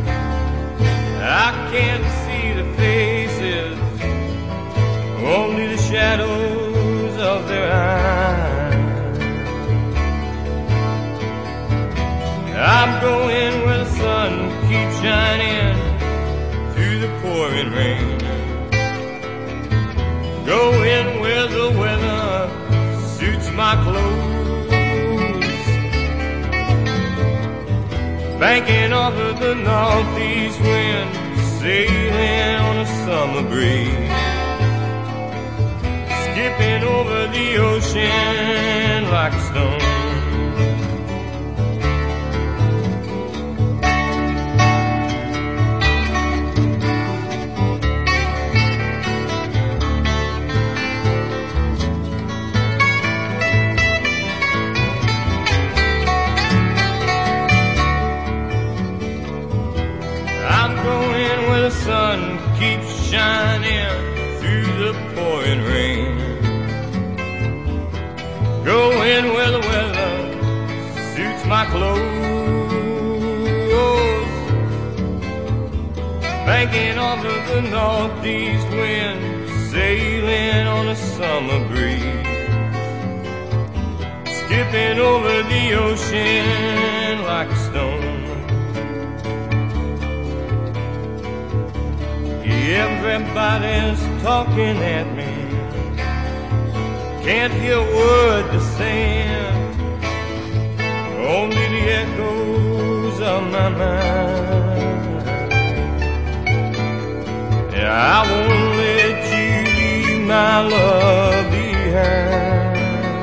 I can't see the faces, only the shadows of their eyes. I'm going where the sun keeps shining through the pouring rain. Going where the weather suits my clothes. Banking off of the northeast wind, sailing on a summer breeze. Skipping over the ocean like a stone. Sun keeps shining through the pouring rain. Going where the weather suits my clothes. Banking off of the northeast wind, sailing on a summer breeze. Skipping over the ocean like a stone. Everybody's talking at me. Can't hear a word they're saying, only the echoes of my mind. Yeah, I won't let you leave my love behind.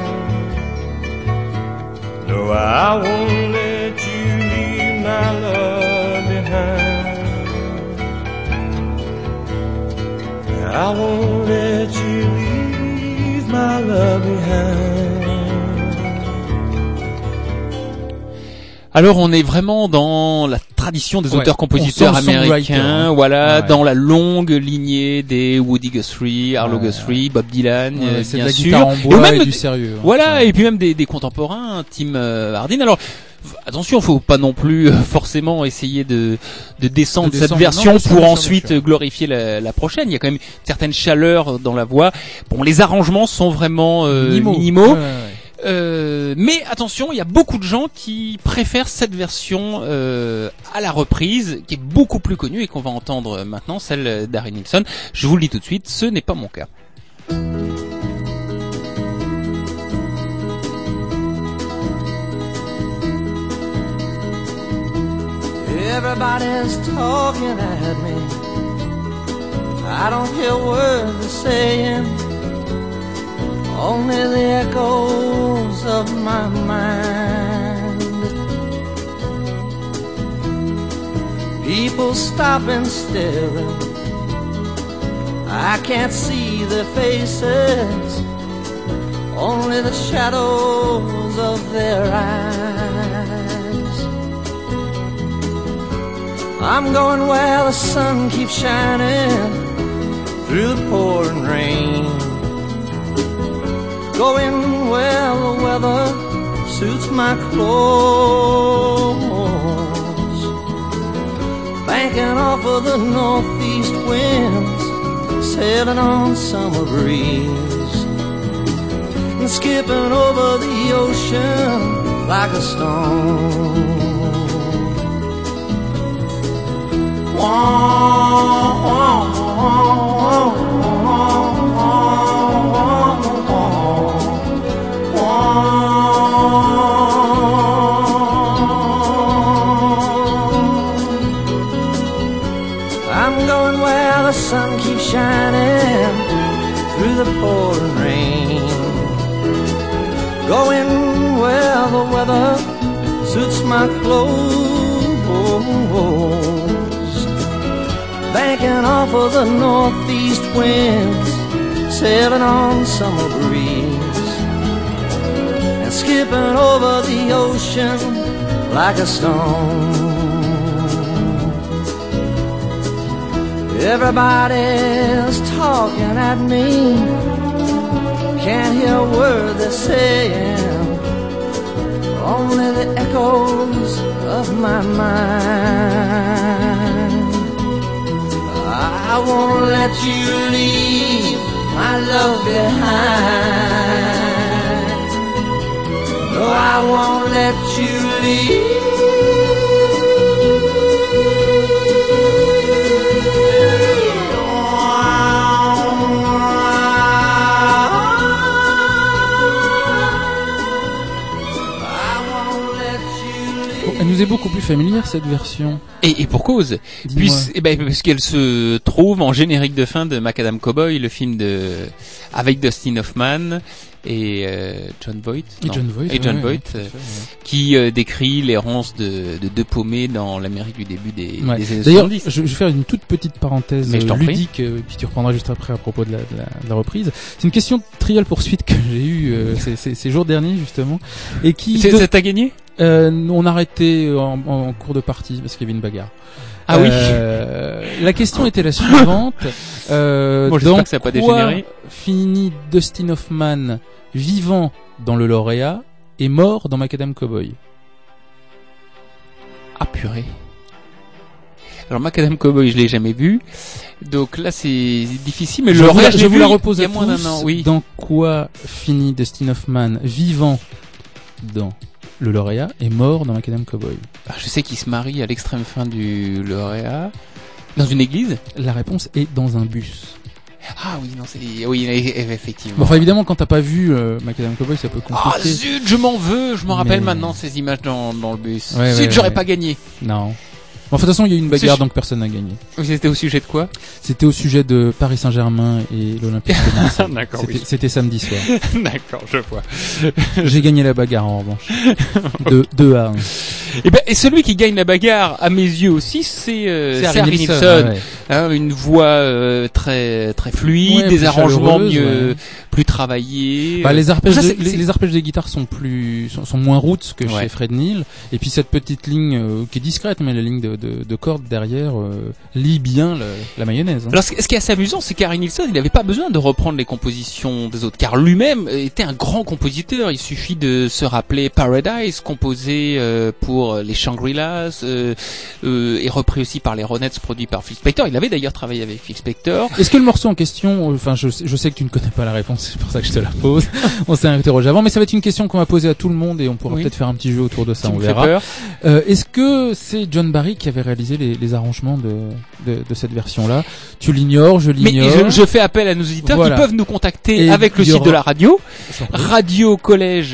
No, I won't let you leave my love behind. I won't let you leave my love behind. Alors on est vraiment dans la tradition des auteurs-compositeurs on sent le américains, songwriter, hein. voilà, Ouais. dans la longue lignée des Woody Guthrie, Arlo Guthrie, Bob Dylan, C'est bien de la sûr. guitare en Et bois même et du sérieux. hein. voilà, Ouais. et puis même des contemporains, Tim Hardin. Alors attention, faut pas non plus forcément essayer de descendre De cette descendre, version non, bien sûr, pour bien sûr, ensuite bien sûr. glorifier la prochaine. Il y a quand même une certaine chaleur dans la voix. Bon, les arrangements sont vraiment minimaux. Ouais, ouais. Mais attention, il y a beaucoup de gens qui préfèrent cette version à la reprise, qui est beaucoup plus connue et qu'on va entendre maintenant, celle d'Harry Nilsson. Je vous le dis tout de suite, ce n'est pas mon cas. Everybody's talking at me. I don't hear words they're saying, only the echoes of my mind. People people stopping still. I can't see their faces, only the shadows of their eyes. I'm going where the sun keeps shining through the pouring rain, going where the weather suits my clothes, banking off of the northeast winds, sailing on summer breeze, and skipping over the ocean like a stone. I'm going where the sun keeps shining through the pouring rain, going where the weather suits my clothes, banking off of the northeast winds, sailing on summer breeze, and skipping over the ocean like a stone. Everybody's talking at me, can't hear a word they're saying, only the echoes of my mind. I won't let you leave my love behind. No, I won't let you leave. Elle nous est beaucoup plus familière cette version. Et pour cause, puisqu'elle se trouve en générique de fin de Macadam Cowboy, le film avec Dustin Hoffman et John Voight. Qui décrit l'errance de deux paumés dans l'Amérique du début des années 70. D'ailleurs, je vais faire une toute petite parenthèse ludique, puis tu reprendras juste après à propos de la reprise. C'est une question Trivial Pursuit que j'ai eue ces jours derniers justement, et qui. Ça t'a gagné? On a arrêté en cours de partie parce qu'il y avait une bagarre. Ah oui. La question était la suivante. Bon, j'espère que ça n'a pas dégénéré. Finit Dustin Hoffman vivant dans le lauréat et mort dans Macadam Cowboy? Ah purée. Alors Macadam Cowboy, je l'ai jamais vu, donc là c'est difficile. Mais je vais vous la il reposer y a moins d'un an. Oui. Dans quoi finit Dustin Hoffman vivant dans le lauréat et mort dans Macadam Cowboy? Je sais qu'il se marie à l'extrême fin du lauréat. Dans une église? La réponse est dans un bus. Ah oui, non, oui, effectivement. Bon, enfin, évidemment, quand t'as pas vu Macadam Cowboy, ça peut compliquer. Ah zut, je m'en veux, je me rappelle maintenant ces images dans le bus. Zut, j'aurais pas gagné. Non. Bon, de toute façon, il y a eu une bagarre, donc personne n'a gagné. C'était au sujet de quoi? C'était au sujet de Paris Saint-Germain et l'Olympique de Marseille. D'accord, c'était samedi soir. D'accord, je vois. J'ai gagné la bagarre, en revanche. 2-1. Et celui qui gagne la bagarre, à mes yeux aussi, c'est Harry Nilsson. Ouais. Une voix très très fluide, des arrangements plus travaillés. Les arpèges des guitares sont moins roots que chez Fred Neil. Et puis cette petite ligne qui est discrète, mais la ligne de cordes derrière lie bien la mayonnaise. Alors ce qui est assez amusant, c'est qu'Harry Nilsson, il n'avait pas besoin de reprendre les compositions des autres, car lui-même était un grand compositeur. Il suffit de se rappeler Paradise, composé pour les Shangri-Las, et repris aussi par les Ronettes, produit par Phil Spector. Il avait d'ailleurs travaillé avec Phil Spector. Est-ce que le morceau en question, je sais que tu ne connais pas la réponse, c'est pour ça que je te la pose. On s'est interrogé avant, mais ça va être une question qu'on va poser à tout le monde et on pourra peut-être faire un petit jeu autour de ça, on verra. Est-ce que c'est John Barry qui avait réalisé les arrangements de cette version-là? Tu l'ignores, je l'ignore. Mais je fais appel à nos auditeurs qui peuvent nous contacter avec le site de la radio, Radio Collège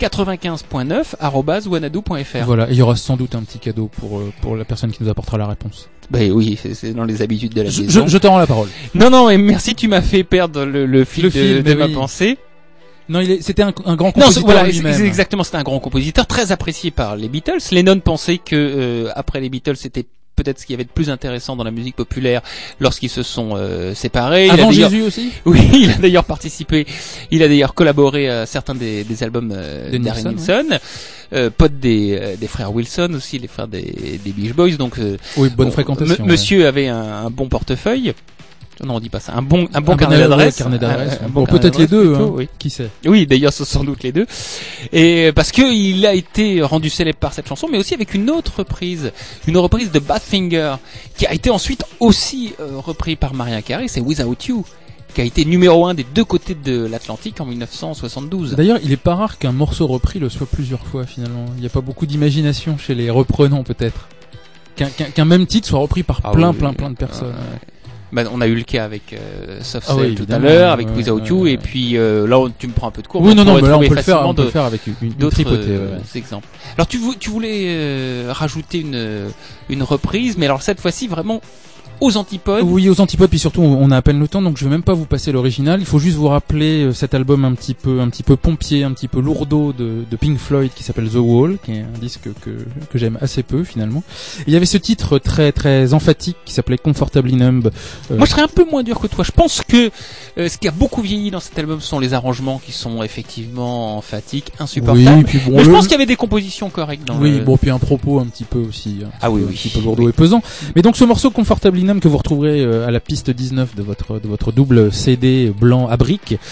95.9 Voilà, et il y aura sans doute un petit cadeau pour la personne qui nous apportera la réponse. Oui, c'est dans les habitudes de la maison. Je te rends la parole. Non, et merci, tu m'as fait perdre le fil de ma pensée. Non, c'était un grand compositeur lui-même. Exactement, c'était un grand compositeur très apprécié par les Beatles. Lennon pensait que après les Beatles, c'était peut-être ce qu'il y avait de plus intéressant dans la musique populaire lorsqu'ils se sont séparés. Avant il a Jésus aussi. Oui, il a d'ailleurs participé, il a d'ailleurs collaboré à certains des albums d'Harry Nilsson, pote des frères Wilson aussi, les frères des Beach Boys, donc Oui, bonne fréquentation. monsieur avait un bon portefeuille. Non, on dit pas ça. Un bon carnet d'adresses. Bon, peut-être les deux, plutôt, hein. oui. Qui sait. Oui, d'ailleurs, ce sont sans doute les deux. Et parce que il a été rendu célèbre par cette chanson, mais aussi avec une autre reprise, une reprise de Badfinger, qui a été ensuite aussi repris par Mariah Carey, c'est Without You, qui a été numéro 1 des deux côtés de l'Atlantique en 1972. D'ailleurs, il est pas rare qu'un morceau repris le soit plusieurs fois finalement. Il n'y a pas beaucoup d'imagination chez les reprenants peut-être. Qu'un même titre soit repris par plein de personnes. Bah, on a eu le cas avec Soft Cell oui, tout à l'heure, avec Without You, et puis là tu me prends un peu de cours. Oui, non, mais là on trouver peut le faire facilement avec une d'autres tripotée. exemples. Alors tu voulais rajouter une reprise, mais alors cette fois-ci vraiment aux antipodes. Oui, aux antipodes, puis surtout on a à peine le temps, donc je vais même pas vous passer l'original. Il faut juste vous rappeler cet album un petit peu pompier, un petit peu lourdeau de Pink Floyd qui s'appelle The Wall, qui est un disque que j'aime assez peu finalement. Et il y avait ce titre très très emphatique qui s'appelait Comfortably Numb. Moi je serais un peu moins dur que toi. Je pense que ce qui a beaucoup vieilli dans cet album sont les arrangements qui sont effectivement emphatiques, insupportables. Oui, puis bon, mais je pense qu'il y avait des compositions correctes dans bon, puis un propos un petit peu aussi. Ah oui, un petit peu lourdeau et pesant. Mais donc ce morceau Comfortably Numb que vous retrouverez à la piste 19 de votre double CD blanc à briques, qui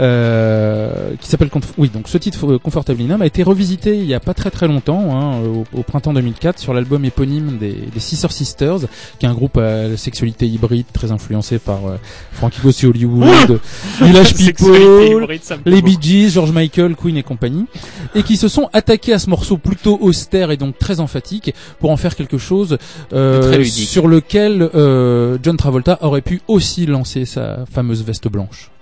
s'appelle donc ce titre Comfortably Numb a été revisité il y a pas très longtemps, au printemps 2004 sur l'album éponyme des Scissor Sisters, qui est un groupe à la sexualité hybride très influencé par Frankie Goes to Hollywood, Village People, les Bee Gees, George Michael, Queen et compagnie, et qui se sont attaqués à ce morceau plutôt austère et donc très emphatique pour en faire quelque chose sur lequel John Travolta aurait pu aussi lancer sa fameuse veste blanche.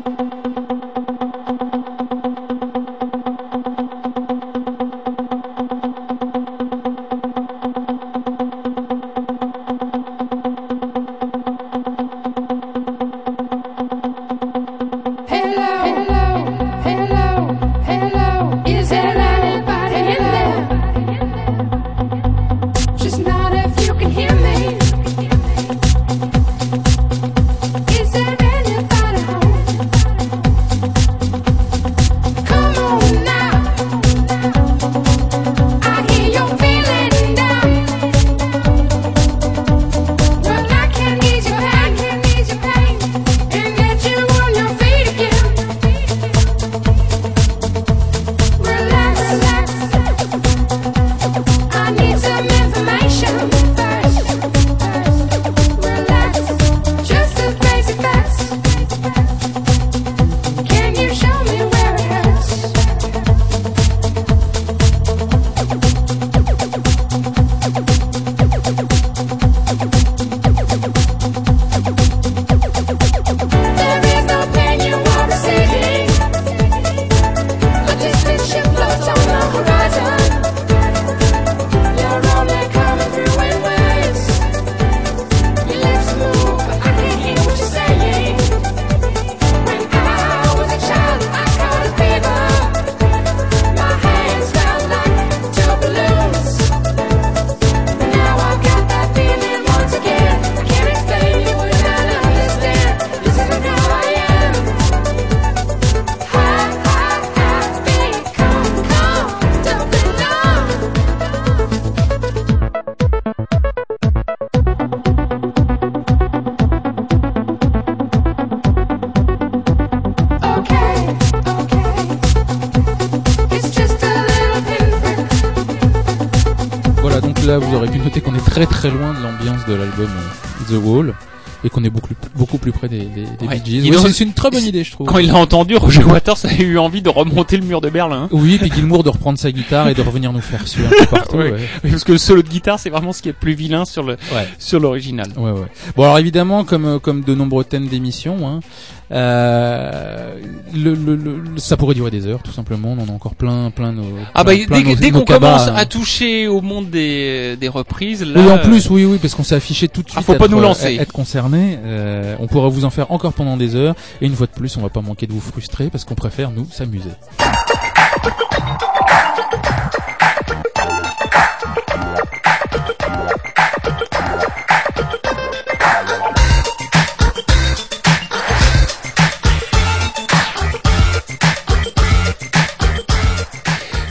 Là, vous aurez pu noter qu'on est très loin de l'ambiance de l'album The Wall et qu'on est beaucoup plus près des Bee Gees. C'est une très bonne idée, je trouve. Quand il l'a entendu, Roger Waters a eu envie de remonter le mur de Berlin. Oui, puis Gilmour de reprendre sa guitare et de revenir nous faire suer un peu partout. Oui, parce que le solo de guitare, c'est vraiment ce qui est le plus vilain sur l'original. Ouais. Bon, alors évidemment, comme de nombreux thèmes d'émission, ça pourrait durer des heures, tout simplement. On en a encore plein dès qu'on commence à toucher au monde des reprises, là. Oui, en plus, oui, parce qu'on s'est affiché tout de suite. Faut pas nous lancer. Être concerné. On pourrait vous en faire encore pendant des heures. Et une fois de plus, on va pas manquer de vous frustrer parce qu'on préfère nous s'amuser.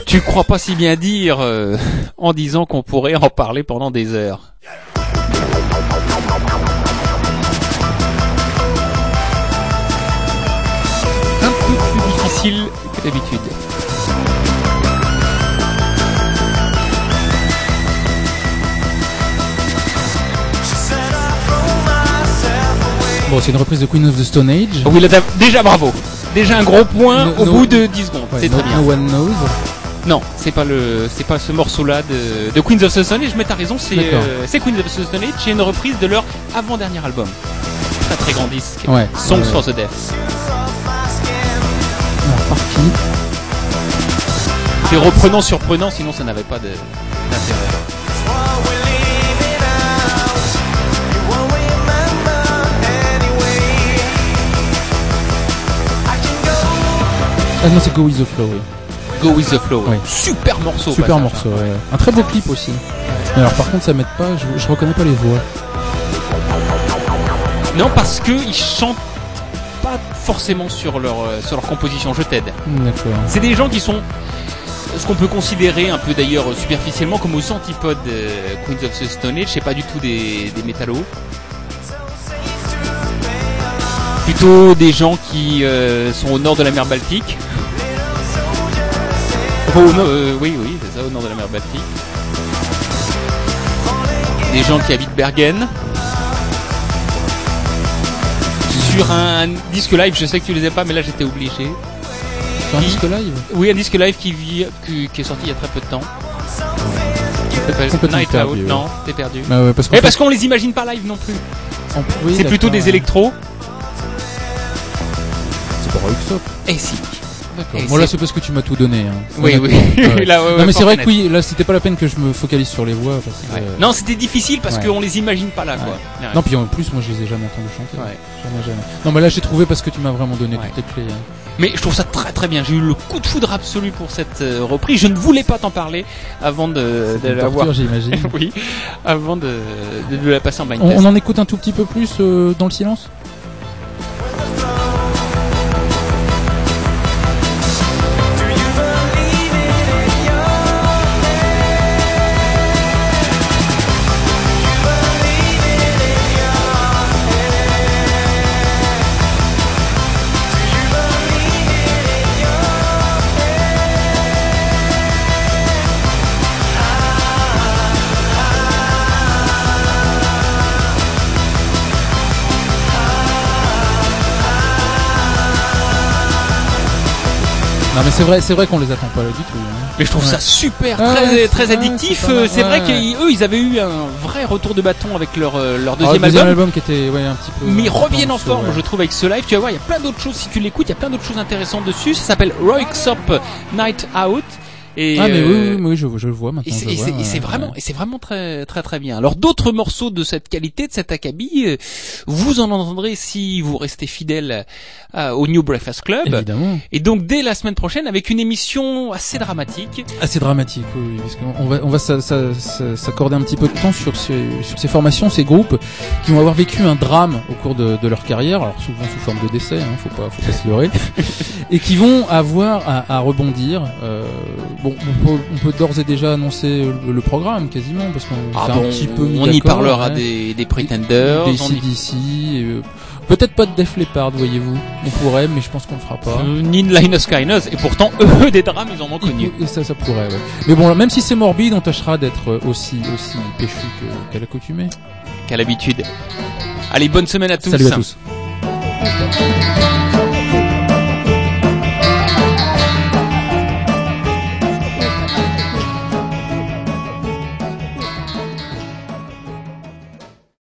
Tu crois pas si bien dire en disant qu'on pourrait en parler pendant des heures. Un peu plus difficile que d'habitude. Bon, c'est une reprise de Queen of the Stone Age. Oui, là, déjà bravo. Déjà un gros point No- au no- bout de 10 secondes. Ouais, C'est très bien. No One Knows. Non, c'est pas ce morceau-là de Queens of the Stone Age, mais t'as raison, c'est D'accord. Queens of the Stone Age, c'est une reprise de leur avant-dernier album. Très très grand disque. Ouais. Songs for the Deaf. Alors, par qui? C'est reprenant surprenant, sinon ça n'avait pas d'intérêt. Ah non, c'est Go With The Flow, oui. Go with the flow. Oui. Super morceau. Super passage. morceau, ouais. Un très beau clip aussi. Mais alors par contre ça m'aide pas, je reconnais pas les voix. Non, parce que ils chantent pas forcément sur leur composition. Je t'aide. D'accord. C'est des gens qui sont ce qu'on peut considérer un peu d'ailleurs superficiellement comme aux antipodes Queens of the Stone Age. C'est pas du tout des métallos. Plutôt des gens qui sont au nord de la mer Baltique. Enfin, oui, c'est ça, au nord de la mer Baltique. Des gens qui habitent Bergen. Sur un disque live, je sais que tu les as pas, mais là j'étais obligé. C'est un disque live. Oui, un disque live qui est sorti il y a très peu de temps. Qui s'appelle Complètement Night perdu, Out. ouais. Non, t'es perdu. Ah ouais, parce qu'en Mais fait, parce qu'on les imagine pas live non plus. oui, C'est plutôt d'accord, des ouais. électros. C'est pas Roxop. Et si. D'accord. Et Bon là c'est- c'est parce que tu m'as tout donné. Hein. Oui, Honnêtement. oui. Ouais. Là, ouais, non mais faut c'est vrai que reconnaître. oui, là c'était pas la peine que je me focalise sur les voix parce que, Ouais. Non, c'était difficile parce Ouais. qu'on les imagine pas là, quoi. Ouais. Ouais. Non puis en plus moi je les ai jamais entendus chanter. Ouais. Jamais. Non mais là j'ai trouvé parce que tu m'as vraiment donné Ouais. toutes les clés. Hein. Mais je trouve ça très très bien. J'ai eu le coup de foudre absolu pour cette reprise. Je ne voulais pas t'en parler avant de Une l'avoir. torture, j'imagine. Oui, avant de la passer en blind on test. en écoute un tout petit peu plus dans le silence. Non mais c'est vrai qu'on les attend pas là du tout. Hein. Mais je trouve Ouais. ça super, Ouais, très ouais, addictif. c'est pas mal, C'est vrai ouais. qu'eux, ils avaient eu un vrai retour de bâton avec leur Ah, deuxième le deuxième album. album qui était ouais, un petit peu. Mais ils un peu reviennent en dessous, forme, ouais. je trouve, avec ce live. Tu vas voir, il y a plein d'autres choses. Si tu l'écoutes, il y a plein d'autres choses intéressantes dessus. Ça s'appelle Roxop Night Out. Et Ah mais oui, je le vois maintenant. Et c'est, je vois, et c'est ouais, vraiment, ouais. et c'est vraiment très, très, très bien. Alors d'autres morceaux de cette qualité, de cet acabit, vous en entendrez si vous restez fidèle au New Breakfast Club. Évidemment. Et donc dès la semaine prochaine avec une émission assez dramatique. Assez dramatique, oui, parce qu'on va s'accorder un petit peu de temps sur ces formations, ces groupes qui vont avoir vécu un drame au cours de leur carrière, alors souvent sous forme de décès, hein, faut pas se leurrer, et qui vont avoir à rebondir. Bon, on peut d'ores et déjà annoncer le programme quasiment, parce qu'on s'est un petit peu mis on y d'accord, parlera ouais. des Pretenders. Des CDC, peut-être pas de Def Leppard, voyez-vous. On pourrait, mais je pense qu'on le fera pas. Ni de Linus Skynyrd, et pourtant eux des drames ils en ont connu. Et ça pourrait, ouais. Mais bon, même si c'est morbide, on tâchera d'être aussi péchu qu'à l'accoutumée. Qu'à l'habitude. Allez, bonne semaine à tous. Salut à tous.